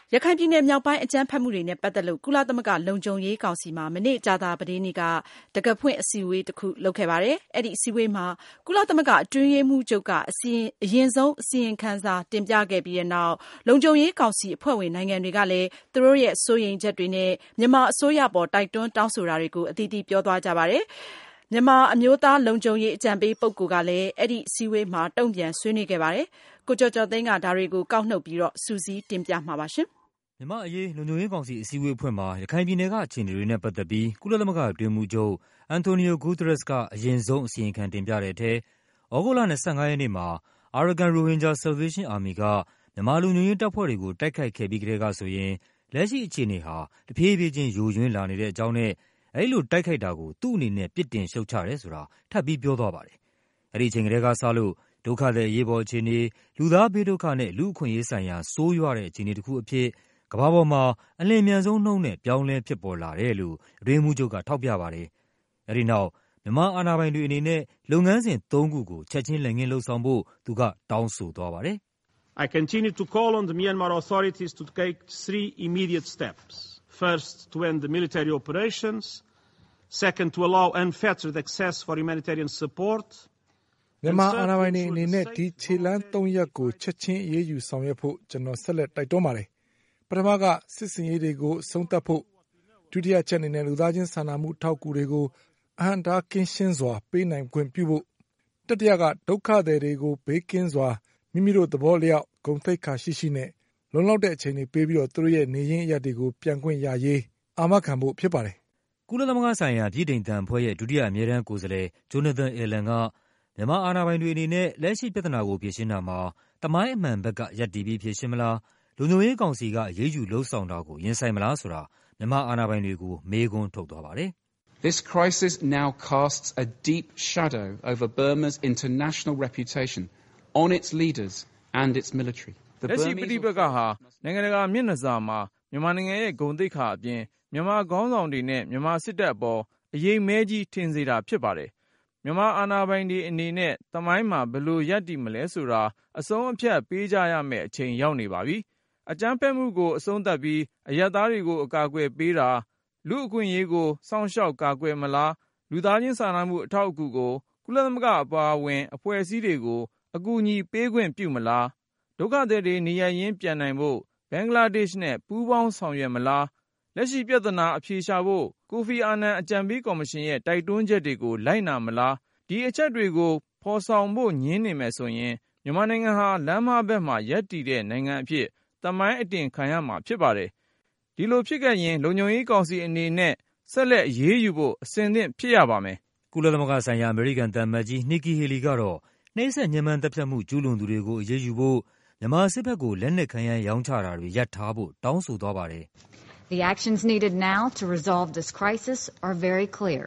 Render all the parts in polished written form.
ရခိုင်ပြည်နယ်မြောက်ပိုင်းအကြမ်းဖက်မှုတွေနဲ့ပတ်သက်လို့ကုလသမဂ္ဂလုံခြုံရေးကောင်စီမှာမနေ့ကြာသပတေးနေ့ကတံခါးဖွင့်အစည်းအဝေးတစ်ခုလုပ်ခဲ့ပါတယ်။အဲဒီအစည်းအဝေးမှာကုလသမဂ္ဂအတွင်းရေးမှူးချုပ်ကအရင်ဆုံးအစီရင်ခံစာတင်ပြခဲ့ပြီးတဲ့နောက်လုံခြုံရေးကောင်စီအဖွဲ့ဝင်နိုင်ငံတွေကလည်းသူတို့ရဲ့စိုးရိမ်ချက်တွေနဲ့မြန်မာအစိုးရပေါ်တိုက်တွန်းတောင်းဆိုတာတွေကိုအသီးသီးပြောသွားကြပါတယ်။မြန်မာအမျိုးသားလုံခြုံရေးအကြံပေးပုဂ္ဂိုလ်ကလည်းအဲဒီအစည်းအဝေးမှာတုံ့ပြန်ဆွေးနွေးခဲ့ပါတယ်။ကိုကျော်ကျော်သိန်းကဒါတွေကိုကောက်နှုတ်ပြီးစုစည်းတင်ပြမှာပါရှင်။မြန်မာအရေးလုံခြုံရေးကောင်စီအစည်းအဝေးအဖွဲ့မှာရခိုင်ပြည်နယ်ကအခြေအနေတွေနဲ့ပတ်သက်ပြီးကုလသမဂ္ဂအတွင်းရေးမှူးချုပ်အန်တိုနီယိုဂူသရက်စ်ကအရင်ဆုံးအစီရင်ခံတင်ပြတဲ့အထက်ဩဂုတ်လ25ရက်နေ့မှာ Arakan Rohingya Salvation Army ကမြန်မာလုံခြုံရေးတပ်ဖွဲ့တွေကိုတိုက်ခိုက်ခဲ့ပြီးကတည်းကဆိုရင်လက်ရှိအခြေအနေဟာတဖြည်းဖြည်းချင်းယိုယွင်းလာနေတဲ့အကြောင်းနဲ့အဲဒီလိုတိုက်ခိုက်တာကိုသူ့အနေနဲ့ပြစ်တင်ရှုတ်ချတယ်ဆိုတာထပ်ပြီးပြောသွားပါတယ်။အဲဒီအချိန်ကတည်းကစလို့ဒုက္ခသည်အရေးပေါ်အခြေအနေလူသားဘေးဒုက္ခနဲ့လူ့အခွင့်အရေးဆိုင်ရာဆိုးရွားတဲ့အခြေအနေတစ်ခုအဖြစ်ကမ္ဘာပေါ်မှာအလျင်မြန်ဆုံးနှုန်းနဲ့ပြောင်းလဲဖြစ်ပေါ်လာတယ်လို့အတွင်းရေးမှူးချုပ်ကထောက်ပြပါတယ်။အဲဒီနောက်မြန်မာအာဏာပိုင်တွေအနေနဲ့လုပ်ငန်းစဉ်၃ခုကိုချက်ချင်းလက်ငင်းလုပ်ဆောင်ဖို့သူကတောင်းဆိုသွားပါတယ်။ I continue to call on the Myanmar authorities to take 3 immediate steps. First, to end the military operations. Second, to allow unfettered access for humanitarian support. မြန်မာအာဏာပိုင်တွေအနေနဲ့ဒီခြေလှမ်း၃ရပ်ကိုချက်ချင်းအရေးယူဆောင်ရွက်ဖို့ကျွန်တော်ဆက်လက်တိုက်တွန်းပါတယ်။ပထမကစစ်စင်ရေးတွေကိုဆုံးသက်ဖို့ဒုတိယချက်အနေနဲ့လူသားချင်းစာနာမှုထောက်ကူတွေကိုအဟန့်တားကင်းရှင်းစွာပေးနိုင်ခွင့်ပြုဖို့တတိယကဒုက္ခသည်တွေကိုဘေးကင်းစွာမိမိတို့သဘောလျောက်ဂုဏ်သိက္ခာရှိရှိနဲ့လုံလောက်တဲ့အချိန်တွေပေးပြီးသူတို့ရဲ့နေရင်းအရာတွေကိုပြန်ခွင့်ရရေးအာမခံဖို့ဖြစ်ပါတယ်။ကုလသမဂ္ဂဆိုင်ရာပြည်ထိန်သံအဖွဲ့ရဲ့ဒုတိယအမြဲတမ်းကိုယ်စားလှယ်ဂျိုနာသန်အယ်လန်ကမြန်မာအာဏာပိုင်တွေအနေနဲ့လက်ရှိပြဿနာကိုဖြေရှင်းတာမှာသမိုင်းအမှန်ဘက်ကရပ်တည်ပြီးဖြေရှင်းမလားလုံခြုံရေးကောင်စီကအရေးယူလုပ်ဆောင်တာကိုရင်ဆိုင်မလားဆိုတာမြန်မာအာဏာပိုင်တွေကိုမေးခွန်းထုတ်သွားပါတယ်။ This crisis now casts a deep shadow over Burma's international reputation on its leaders and its military. လက်ရှိပြည်ပကဟာနိုင်ငံတကာမျက်နှာစာမှာမြန်မာနိုင်ငံရဲ့ဂုဏ်သိက္ခာအပြင်မြန်မာခေါင်းဆောင်တွေနဲ့မြန်မာစစ်တပ်အပေါ်အရေးမဲကြီးထင်စေတာဖြစ်ပါတယ်။မြန်မာအာဏာပိုင်တွေအနေနဲ့သမိုင်းမှာဘယ်လိုရပ်တည်မလဲဆိုတာအဆုံးအဖြတ်ပေးကြရမယ့်အချိန်ရောက်နေပါပြီ။အကြမ်းဖက်မှုကိုအဆုံးသတ်ပြီးအရပ်သားတွေကိုအကာအကွယ်ပေးတာလူ့အခွင့်အရေးကိုစောင့်ရှောက်ကာကွယ်မလားလူသားချင်းစာနာမှုအထောက်အကူကိုကုလသမဂ္ဂအပါအဝင်အဖွဲ့အစည်းတွေကိုအကူအညီပေးခွင့်ပြုမလားဒုက္ခသည်တွေနေရပ်ရင်းပြန်နိုင်ဖို့ဘင်္ဂလားဒေ့ရှ်နဲ့ပူးပေါင်းဆောင်ရွက်မလားလက်ရှိပြဿနာအဖြေရှာဖို့ကိုဖီအာနန်အကြံပေးကော်မရှင်ရဲ့တိုက်တွန်းချက်တွေကိုလိုက်နာမလားဒီအချက်တွေကိုဖော်ဆောင်ဖို့ညှင်းနေမယ်ဆိုရင်မြန်မာနိုင်ငံဟာလမ်းမဘက်မှာရပ်တည်တဲ့နိုင်ငံအဖြစ်သမိုင်းအတင်ခံရမှာဖြစ်ပါတယ်ဒီလိုဖြစ်ခဲ့ရင်လုံခြုံရေးကောင်စီအနေနဲ့ဆက်လက်အရေးယူဖို့အဆင်သင့်ဖြစ်ရပါမယ်။ကုလသမဂ္ဂဆိုင်ရာအမေရိကန်သံအမတ်ကြီးနီကီဟေလီကတော့နှိပ်စက်ညှဉ်းပန်းသတ်ဖြတ်မှုကျူးလွန်သူတွေကိုအရေးယူဖို့မြန်မာစစ်ဘက်ကိုလက်နက်ခဲယမ်းရောင်းချတာတွေရပ်ထားဖို့တောင်းဆိုသွားပါတယ်။ The actions needed now to resolve this crisis are very clear.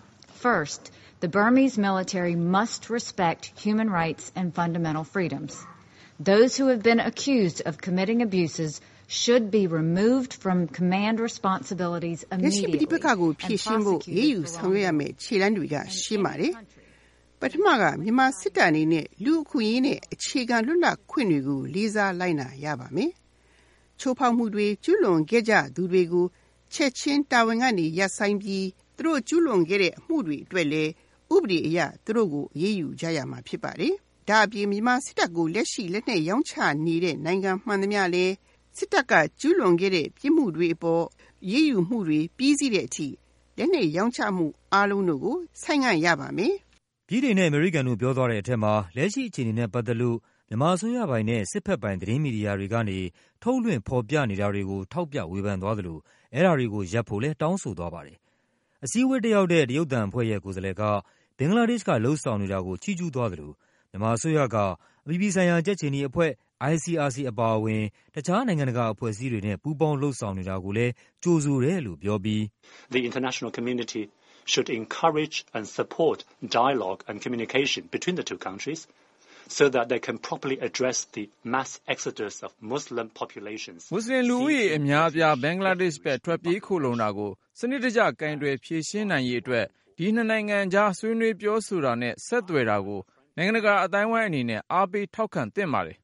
First, the Burmese military must respect human rights and fundamental freedoms. Those who have been accused of committing abuses should be removed from command responsibilities immediately. လက်ရှိပြည်ပကိုဖြည့်ရှင်းဖို့ရေးယူဆောင်ရွက်ရမယ့်ခြေလှမ်းတွေကရှင်းပါတယ်။ပထမကမြန်မာစစ်တပ်အနေနဲ့လူ့အခွင့်အရေးနဲ့အခြေခံလွတ်လပ်ခွင့်တွေကိုလေးစားလိုက်နာရပါမယ်။ချိုးဖောက်မှုတွေကျူးလွန်ခဲ့ကြသူတွေကိုချက်ချင်းတာဝန်ကနေရပ်ဆိုင်းပြီးသူတို့ကျူးလွန်ခဲ့တဲ့အမှုတွေအတွက်လည်းဥပဒေအရသူတို့ကိုအရေးယူကြရမှာဖြစ်ပါတယ်။ဒါအပြင်မြန်မာစစ်တပ်ကိုလက်ရှိလက်နက်ရောင်းချနေတဲ့နိုင်ငံမှန်သမျှလည်းစစ်တပ်ကကျူးလွန်ခဲ့တဲ့ပြစ်မှုတွေအပေါ်ရေးယူမှုတွေပြီးစီးတဲ့အထိလက်နက်ရောင်းချမှုအားလုံးတို့ကိုဆိုင်းငံ့ရပါမယ်။ပြည်ထောင်နဲ့အမေရိကန်တို့ပြောသွားတဲ့အထက်မှာလက်ရှိအခြေအနေနဲ့ပတ်သက်လို့မြန်မာအစိုးရပိုင်နဲ့စစ်ဖက်ပိုင်သတင်းမီဒီယာတွေကနေထုတ်လွှင့်ဖော်ပြနေတာတွေကိုထောက်ပြဝေဖန်သွားသလိုအဲဒါတွေကိုရပ်ဖို့လဲတောင်းဆိုသွားပါတယ်။အစည်းအဝေးတက်ရောက်တဲ့တရုတ်သံအဖွဲ့ရဲ့ကိုယ်စားလှယ်ကဘင်္ဂလားဒေ့ရှ်ကလှုပ်ဆောင်နေတာကိုချီးကျူးသွားသလိုမြန်မာအစိုးရကအပြည်ပြည်ဆိုင်ရာကြက်ခြေနီအဖွဲ့ ICRC အပါအဝင်တခြားနိုင်ငံတကာအဖွဲ့အစည်းတွေနဲ့ပူးပေါင်းလှုပ်ဆောင်နေတာကိုလည်းကြိုဆိုတယ်လို့ပြောပြီး The international community should encourage and support dialogue and communication between the two countries so that they can properly address the mass exodus of Muslim populations. မွတ်စလင်လူဦးရေအများအပြားဘင်္ဂလားဒေ့ရှ်ဘက်ထွက်ပြေးခိုလှုံတာကိုစနစ်တကျကင်တွယ်ဖြေရှင်းနိုင်ရေးအတွက်ဒီနှစ်နိုင်ငံကြားဆွေးနွေးပြောဆိုတာနဲ့ဆက်သွယ်တာကိုနိုင်ငံတကာအတိုင်းအဝိုင်းအနေနဲ့အားပေးထောက်ခံသင့်ပါတယ်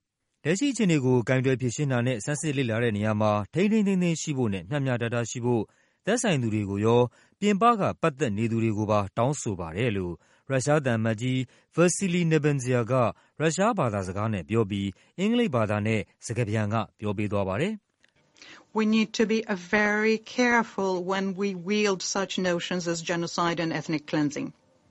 လက်ရှိအခြေအနေကိုကင်တွယ်ဖြေရှင်းတာနဲ့ဆန်းစစ်လေ့လာတဲ့နေရာမှာထိန်းထိန်းသိမ်းသိမ်းရှိဖို့နဲ့မျှမျှတတရှိဖို့သက်ဆိုင်သူတွေကိုရောပြင်ပကပတ်သက်နေသူတွေကိုပါတောင်းဆိုပါတယ်လို့ရုရှားသံအမတ်ကြီး Vasily Nebenzia ကရုရှားဘာသာစကားနဲ့ပြောပြီးအင်္ဂလိပ်ဘာသာနဲ့စကားပြန်ကပြောပေးသွားပါတယ်။ We need to be very careful when we wield such notions as genocide and ethnic cleansing.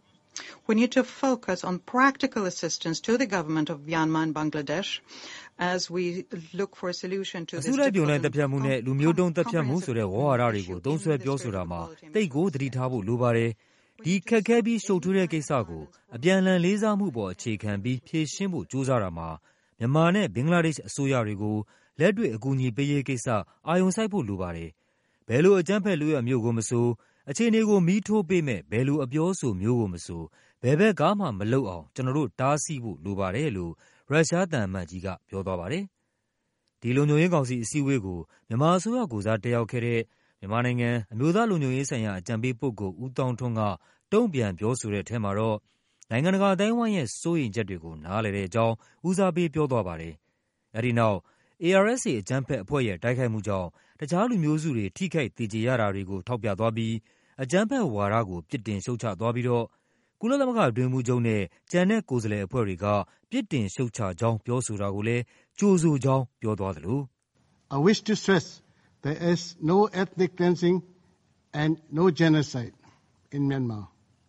We need to focus on practical assistance to the government of Myanmar and Bangladesh as we look for a solution to this. အစုလိုက်ပြုံလိုက်တပ်ဖြတ်မှုနဲ့လူမျိုးတုံးတပ်ဖြတ်မှုဆိုတဲ့ဝါဒတွေကိုသုံးစွဲပြောဆိုတာမှာတိတ်ကိုသတိထားဖို့လိုပါတယ်။ဒီခက်ခဲပြီးရှုပ်ထွေးတဲ့ကိစ္စကိုအပြန်အလှန်လေးစားမှုပေါ်အခြေခံပြီးဖြေရှင်းဖို့ကြိုးစားတာမှာမြန်မာနဲ့ဘင်္ဂလားဒေ့ရှ်အစိုးရတွေကိုလက်တွေ့အကူအညီပေးရေးကိစ္စအာရုံစိုက်ဖို့လိုပါတယ်။ဘယ်လိုအကြမ်းဖက်လုပ်ရမျိုးကိုမဆိုအခြေအနေကိုမီးထိုးပေးမဲ့ဘယ်လိုအပြောဆိုမျိုးကိုမဆိုဘယ်ဘက်ကမှမလုပ်အောင်ကျွန်တော်တို့တားဆီးဖို့လိုပါတယ်လို့ရုရှားသံအမတ်ကြီးကပြောသွားပါတယ်။ဒီလုံခြုံရေးကောင်စီအစည်းအဝေးကိုမြန်မာအစိုးရကိုစားတက်ရောက်ခဲ့တဲ့မြန်မာနိုင်ငံအမျိုးသားလုံခြုံရေးဆိုင်ရာအကြံပေးပုဂ္ဂိုလ်ဦးသောင်းထွန်းကတုံ့ပြန်ပြောဆိုတဲ့အထက်မှာတော့နိုင်ငံတကာအတိုင်းအဝိုင်းရဲ့စိုးရိမ်ချက်တွေကိုနားလည်တဲ့အကြောင်းဦးစားပေးပြောသွားပါတယ်။အဲဒီနောက် ARSA အကြမ်းဖက်အဖွဲ့ရဲ့တိုက်ခိုက်မှုကြောင့်တခြားလူမျိုးစုတွေထိခိုက်သေကြေရတာတွေကိုထောက်ပြသွားပြီးအကြမ်းဖက်ဝါဒကိုပြစ်တင်ရှုတ်ချသွားပြီးတော့ကုလသမဂ္ဂအတွင်းမှုချုပ်နဲ့ကျန်တဲ့ကိုယ်စားလှယ်အဖွဲ့တွေကပြစ်တင်ရှုတ်ချကြောင်းပြောဆိုတာကိုလည်းကြိုဆိုကြောင်းပြောသွားသလို I wish to stress there is no ethnic cleansing and no genocide in Myanmar.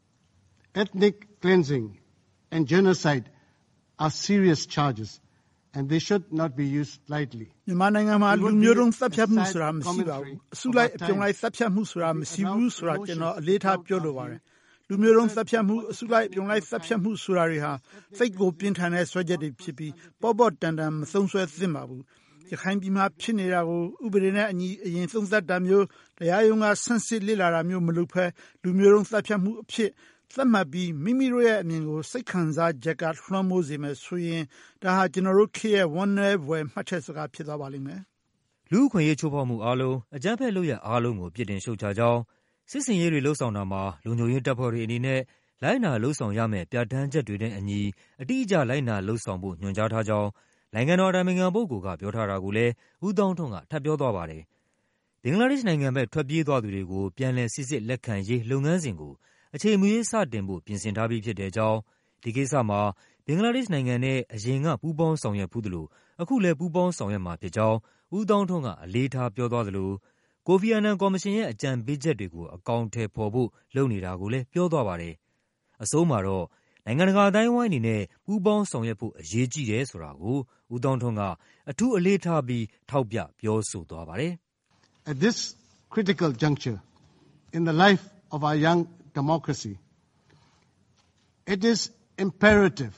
Ethnic cleansing and genocide are serious charges and they should not be used lightly. မြန်မာနိုင်ငံမှာလူမျိုးတုံးတပ်ဖြတ်မှုဆိုတာမရှိပါဘူး။အစုလိုက်အပြုံလိုက်တပ်ဖြတ်မှုဆိုတာမရှိဘူးဆိုတာကျွန်တော်အလေးထားပြောလိုပါတယ်။လူမျိုးတုံးတပ်ဖြတ်မှုအစုလိုက်အပြုံလိုက်တပ်ဖြတ်မှုဆိုတာတွေဟာစိတ်ကိုပြင်းထန်တဲ့ဆွဲချက်တွေဖြစ်ပြီးပေါ့ပေါ့တန်တန်မသုံးဆွဲသင့်ပါဘူး။ရခိုင်ပြည်မှာဖြစ်နေတာကိုဥပဒေနဲ့အညီအရင်သုံးသပ်တာမျိုးတရားရုံးကဆန်းစစ်လေ့လာတာမျိုးမလုပ်ဘဲလူမျိုးတုံးတပ်ဖြတ်မှုအဖြစ်သတ်မှတ်ပြီးမိမိတို့ရဲ့အမြင်ကိုစိတ်ခံစားချက်ကလွှမ်းမိုးစေမယ်ဆိုရင်ဒါဟာကျွန်တော်တို့ခေတ်ရဲ့ဝမ်းနည်းဖွယ်မှတ်ချက်စကားဖြစ်သွားပါလိမ့်မယ်။လူ့အခွင့်အရေးချိုးဖောက်မှုအားလုံးအကြမ်းဖက်လုပ်ရပ်အားလုံးကိုပြစ်တင်ရှုတ်ချကြောင်းစစ်စင်ရေးတွေလှုပ်ဆောင်တာမှာလုံခြုံရေးတပ်ဖွဲ့တွေအနေနဲ့လိုက်နာလှုပ်ဆောင်ရမယ့်ပြဋ္ဌာန်းချက်တွေနဲ့အညီအတိအကျလိုက်နာလှုပ်ဆောင်ဖို့ညွှန်ကြားထားကြောင်းနိုင်ငံတော်အတိုင်ပင်ခံပုဂ္ဂိုလ်ကပြောထားတာကိုလည်းဦးသောင်းထွန်းကထပ်ပြောသွားပါတယ်။ဘင်္ဂလားဒေ့ရှ်နိုင်ငံဘက်ထွက်ပြေးသွားသူတွေကိုပြန်လည်စိစစ်လက်ခံရေးလုပ်ငန်းစဉ်ကိုအချိန်မရွေးစတင်ဖို့ပြင်ဆင်ထားပြီးဖြစ်တဲ့အကြောင်းဒီကိစ္စမှာဘင်္ဂလားဒေ့ရှ်နိုင်ငံနဲ့အရင်ကပူးပေါင်းဆောင်ရွက်ဖူးသလိုအခုလည်းပူးပေါင်းဆောင်ရွက်မှာဖြစ်ကြောင်းဦးသောင်းထွန်းကအလေးထားပြောသွားသလိုကိုဖီအာနန်ကော်မရှင်ရဲ့အကြံပေးချက်တွေကိုအကောင်အထည်ဖော်ဖို့လုပ်နေတာကိုလည်းပြောသွားပါတယ်။အဆုံးမှာတော့နိုင်ငံတကာအတိုင်းအဝိုင်းအနေနဲ့ပူးပေါင်းဆောင်ရွက်ဖို့အရေးကြီးတယ်ဆိုတာကိုဦးသောင်းထွန်းကအထူးအလေးထားပြီးထောက်ပြပြောဆိုသွားပါတယ်။ At this critical juncture in the life of our young democracy, it is imperative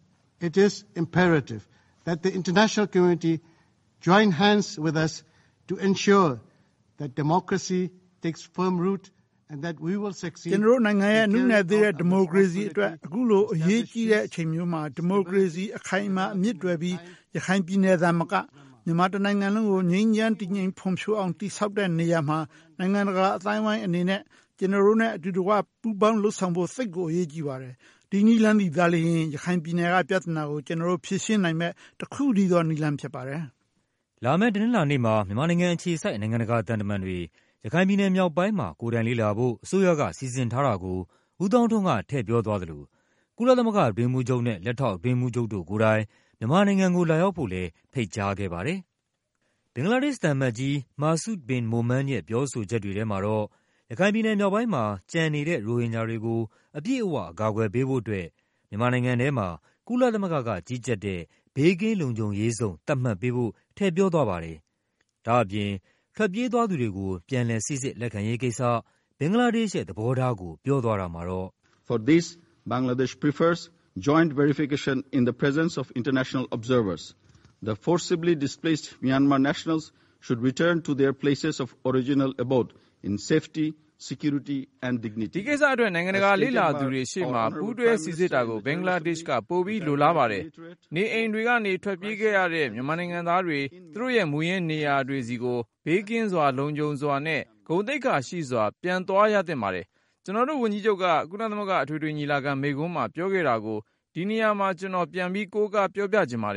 that the international community join hands with us to ensure that democracy takes firm root and that we will succeed. ကျွန်တော်တို့နိုင်ငံရဲ့နုနယ်သေးတဲ့ဒီမိုကရေစီအတွက်အခုလိုအရေးကြီးတဲ့အချိန်မျိုးမှာဒီမိုကရေစီအခိုင်အမာအမြင့်တွယ်ပြီးရခိုင်ပြည်နယ်သားမကမြန်မာတိုင်းနိုင်ငံလုံးကိုငြိမ်းချမ်းတည်ငြိမ်ဖွံ့ဖြိုးအောင်တည်ဆောက်တဲ့နေရာမှာနိုင်ငံတကာအတိုင်းအဝိုင်းအနေနဲ့ကျွန်တော်တို့နဲ့အတူတူကပူးပေါင်းလှုပ်ဆောင်ဖို့စိတ်ကိုအရေးကြီးပါတယ်။ဒီနည်းလမ်းဒီသားလေးရင်ရခိုင်ပြည်နယ်ကပြဿနာကိုကျွန်တော်တို့ဖြေရှင်းနိုင်မဲ့တခုတည်းသောနည်းလမ်းဖြစ်ပါတယ်။လာမယ့်တနင်္လာနေ့မှာမြန်မာနိုင်ငံအခြေစိုက်နိုင်ငံတကာတန်တမန်တွေရခိုင်ပြည်နယ်မြောက်ပိုင်းမှာကိုယ်တိုင်လေ့လာဖို့အစိုးရကစီစဉ်ထားတာကိုဦးသောင်းထွန်းကထည့်ပြောသွားသလိုကုလသမဂ္ဂအတွင်းမှုချုပ်နဲ့လက်ထောက်အတွင်းမှုချုပ်တို့ကိုယ်တိုင်မြန်မာနိုင်ငံကိုလာရောက်ဖို့လည်းဖိတ်ကြားခဲ့ပါတယ်။ဘင်္ဂလားဒေ့ရှ်သံအမတ်ကြီးမာဆုဘင်မိုမန်ရဲ့ပြောဆိုချက်တွေထဲမှာတော့ရခိုင်ပြည်နယ်မြောက်ပိုင်းမှာကျန်နေတဲ့ရိုဟင်ဂျာတွေကိုအပြည့်အဝအကာအကွယ်ပေးဖို့အတွက်မြန်မာနိုင်ငံထဲမှာကုလသမဂ္ဂကကြီးကြပ်တဲ့ဘေးကင်းလုံခြုံရေးဇုံသတ်မှတ်ပေးဖို့ထည့်ပြောသွားပါတယ်။ဒါ့အပြင်ထွက်ပြေးသွားသူတွေကိုပြန်လည်စိစစ်လက်ခံရေးကိစ္စဘင်္ဂလားဒေ့ရှ်ရဲ့သဘောထားကိုပြောသွားတာမှာတော့ For this Bangladesh prefers joint verification in the presence of international observers. The forcibly displaced Myanmar nationals should return to their places of original abode in safety, security and dignity. ဒီကိစ္စအတွက်နိုင်ငံတကာလေ့လာသူတွေရှေ့မှာပူးတွဲစီစစ်တာကိုဘင်္ဂလားဒေ့ရှ်ကပိုပြီးလိုလားပါတယ်။နေအိမ်တွေကနေထွက်ပြေးခဲ့ရတဲ့မြန်မာနိုင်ငံသားတွေသူတို့ရဲ့မူရင်းနေရာတွေစီကိုဘေးကင်းစွာလုံခြုံစွာနဲ့ဂုဏ်သိက္ခာရှိစွာပြန်သွားရသင့်ပါတယ်။ကျွန်တော်တို့ဝန်ကြီးချုပ်ကကုလသမဂ္ဂအထွေထွေညီလာခံမိန့်ခွန်းမှာပြောခဲ့တာကိုဒီနေရာမှာကျွန်တော်ပြန်ပြီးကိုးကားပြောပြချင်ပါတယ်။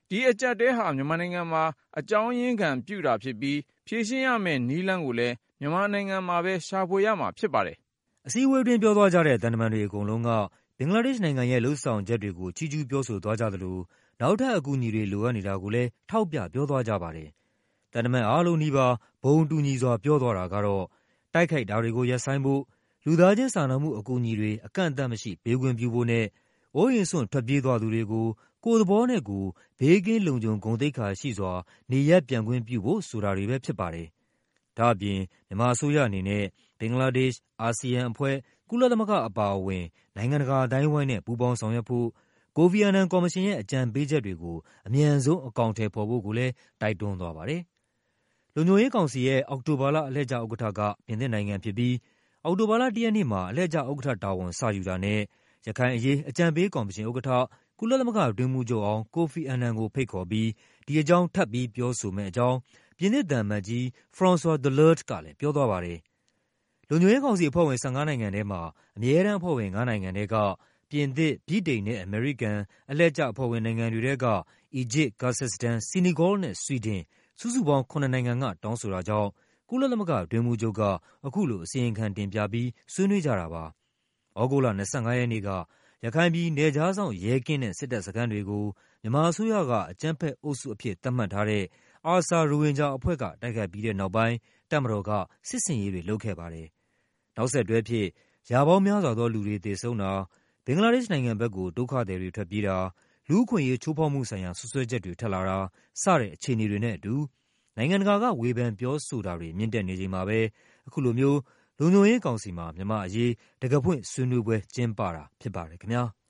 ဒီအကျပ်တဲဟာမြန်မာနိုင်ငံမှာအကြောင်းရင်းခံပြုတာဖြစ်ပြီးဖြေရှင်းရမယ့်နည်းလမ်းကိုလည်းမြန်မာနိုင်ငံမှာပဲရှာဖွေရမှာဖြစ်ပါတယ်။အစည်းအဝေးတွင်ပြောသွားကြတဲ့သံတမန်တွေအကုန်လုံးကဘင်္ဂလားဒေ့ရှ်နိုင်ငံရဲ့လှုပ်ဆောင်ချက်တွေကိုချီးကျူးပြောဆိုသွားကြသလိုနောက်ထပ်အကူအညီတွေလိုအပ်နေတာကိုလည်းထောက်ပြပြောသွားကြပါတယ်။သံတမန်အားလုံးနီးပါးဘုံတူညီစွာပြောသွားတာကတော့တိုက်ခိုက်တာတွေကိုရပ်ဆိုင်းဖို့လူသားချင်းစာနာမှုအကူအညီတွေအကန့်အသတ်မရှိပေးခွင့်ပြုဖို့နဲ့အိုးအိမ်စွန့်ထွက်ပြေးသွားသူတွေကိုကိုယ်သဘောနဲ့ကိုယ်ဘေးကင်းလုံခြုံဂုဏ်သိက္ခာရှိစွာနေရပ်ပြန်ခွင့်ပြုဖို့ဆိုတာတွေပဲဖြစ်ပါတယ်။ဒါ့အပြင်မြန်မာအစိုးရအနေနဲ့ဘင်္ဂလားဒေ့ရှ်၊အာဆီယံအဖွဲ့၊ကုလသမဂ္ဂအပါအဝင်နိုင်ငံတကာအတိုင်းအဝိုင်းနဲ့ပူးပေါင်းဆောင်ရွက်ဖို့ကိုဖီအာနန်ကော်မရှင်ရဲ့အကြံပေးချက်တွေကိုအမြန်ဆုံးအကောင်အထည်ဖော်ဖို့ကိုလည်းတိုက်တွန်းသွားပါတယ်။လုံခြုံရေးကောင်စီရဲ့အောက်တိုဘာလအလှည့်ကျဥက္ကဋ္ဌကပြင်သစ်နိုင်ငံဖြစ်ပြီးအောက်တိုဘာလ1 ရက်နေ့မှာအလှည့်ကျဥက္ကဋ္ဌတာဝန်စယူတာနဲ့ရခိုင်အရေးအကြံပေးကော်မရှင်ဥက္ကဋ္ဌကုလသမဂ္ဂအတွင်းရေးမှူးချုပ်အောင်ကိုဖီအာနန်ကိုဖိတ်ခေါ်ပြီးဒီအကြောင်းထပ်ပြီးပြောဆိုမယ့်အကြောင်းပြင်သစ်သံအမတ်ကြီး François Delertre ကလည်းပြောသွားပါတယ်။လုံခြုံရေးကောင်စီအဖွဲ့ဝင်15နိုင်ငံထဲမှာအမြဲတမ်းအဖွဲ့ဝင်9နိုင်ငံထဲကပြင်သစ်၊ဗြိတိန်နဲ့အမေရိကန်အလှည့်ကျအဖွဲ့ဝင်နိုင်ငံတွေထဲကအီဂျစ်၊ကာဇက်စတန်၊ဆီနီဂေါနဲ့ဆွီဒင်စုစုပေါင်း9နိုင်ငံကတောင်းဆိုတာကြောင့်ကုလသမဂ္ဂအတွင်းရေးမှူးချုပ်ကအခုလိုအစီရင်ခံတင်ပြပြီးဆွေးနွေးကြတာပါ။ဩဂုတ်လ25 ရက်နေ့ကရခိုင်ပြည်နယ်ခြားစောင့်ရဲကင်းတဲ့စစ်တပ်စခန်းတွေကိုမြန်မာအစိုးရကအကြမ်းဖက်အုပ်စုအဖြစ်သတ်မှတ်ထားတဲ့ARSA ရိုဟင်ဂျာအဖွဲ့ကတိုက်ခိုက်ပြီးတဲ့နောက်ပိုင်းတပ်မတော်ကစစ်ဆင်ရေးတွေလုပ်ခဲ့ပါတယ်။နောက်ဆက်တွဲအဖြစ်ရာပေါင်းများစွာသောလူတွေသေဆုံးတာဘင်္ဂလားဒေ့ရှ်နိုင်ငံဘက်ကိုဒုက္ခသည်တွေထွက်ပြေးတာလူ့အခွင့်အရေးချိုးဖောက်မှုဆိုင်ရာစွပ်စွဲချက်တွေထွက်လာတာစတဲ့အခြေအနေတွေနဲ့အတူနိုင်ငံတကာကဝေဖန်ပြောဆိုတာတွေမြင့်တက်နေချိန်မှာပဲအခုလိုမျိုးလုံခြုံရေးကောင်စီမှာမြန်မာအရေးတံခါးဖွင့်ဆွေးနွေးပွဲကျင်းပတာဖြစ်ပါတယ်ခင်ဗျာ။